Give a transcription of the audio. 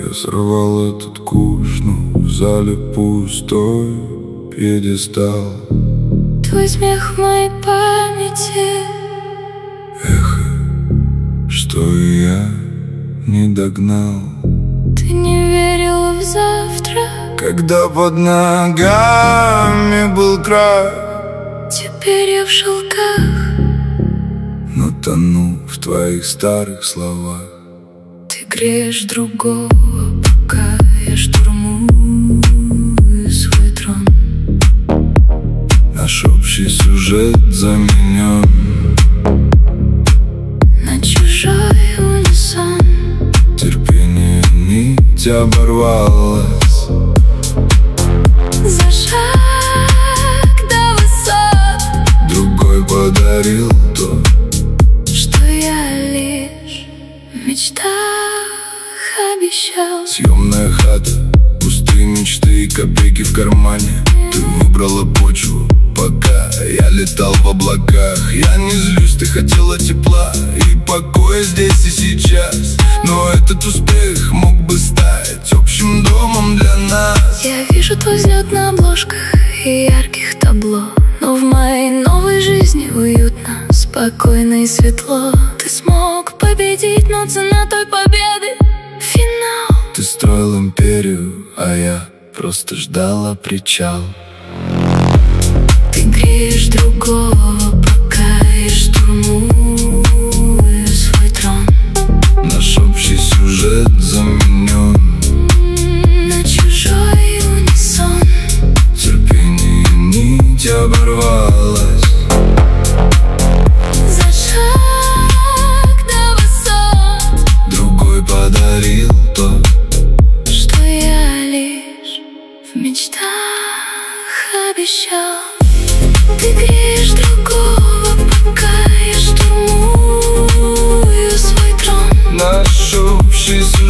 Я сорвал этот куш, но в зале пустой пьедестал. Твой смех в моей памяти, Эхо, что я не догнал. ты не верил в завтра, Когда под ногами был крах, теперь я в шелках. но тону в твоих старых словах. Ты греешь другого, пока я штурмую свой трон. Наш общий сюжет заменен На чужой унисон. терпение, нить оборвалась. За шаг до высот, Другой подарил то, что я лишь в мечтах обещал. съемная хата, пустые мечты и копейки в кармане. Ты выбрала почву, пока я летал в облаках. Я не злюсь, ты хотела тепла и покоя здесь и сейчас. Но этот успех мог бы стать общим домом для нас. Я вижу твой взлет на обложках и ярких табло, но в моей новой жизни уютно, спокойно и светло. Ты смог победить, но цена той победы — финал. Ты строил империю, а я просто ждала причал. Ты греешь другого, пока я штурмую свой трон. Наш общий сюжет заменен На чужой унисон. терпение, нить оборвалась. За шаг до высот, Другой подарил то, что я лишь в мечтах обещал. Ты греешь другого, пока я штурмую свой трон. наш общий сюжет